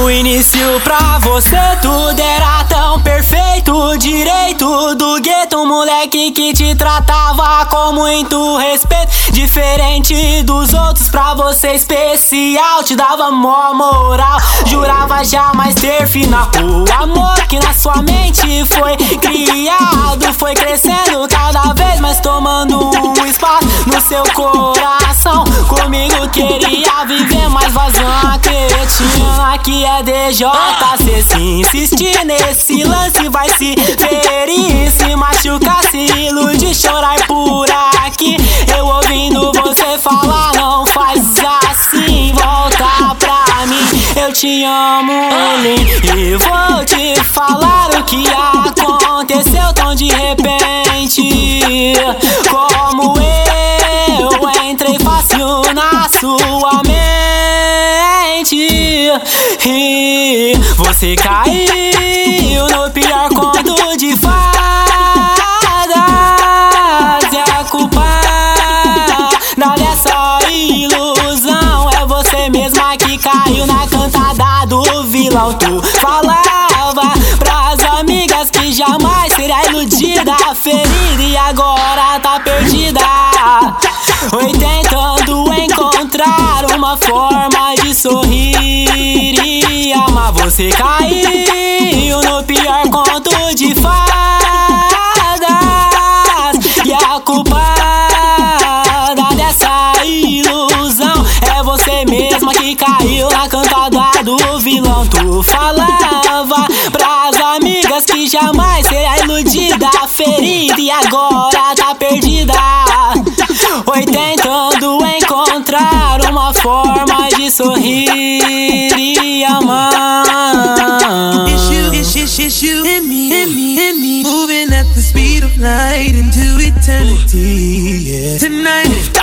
No início pra você tudo era tão perfeito, direito do gueto, um moleque que te tratava com muito respeito. Diferente dos outros, pra você especial, te dava mó moral, jurava jamais ter final. O amor que na sua mente foi criado foi crescendo cada vez mais, tomando um espaço no seu coração. Comigo queria viver, mas vazou uma cretina que é DJ. Cê se insistir nesse lance vai se ferir, se machucar, se iludir, chorar por aqui. Eu ouvindo você falar, não faz assim, volta pra mim. Eu te amo, e vou te falar o que aconteceu tão de repente. Como eu entrei fácil na sua mente e você caiu no pior conto de fadas. É a culpa dessa ilusão, é você mesma que caiu na cantada do vilão. Tu falava pras amigas que jamais seria iludida, ferida, e agora tá perdida. Oi, tentando encontrar uma forma de sorrir e amar. Você caiu no pior conto de fadas, e a culpada dessa ilusão é você mesma que caiu na cantada do vilão. Tu falava pras amigas que jamais seria iludida, ferida, e agora tá perdida. Oi, tentando encontrar uma forma de sorrir e amar. It's you and me, moving at the speed of light into eternity. Yeah. Tonight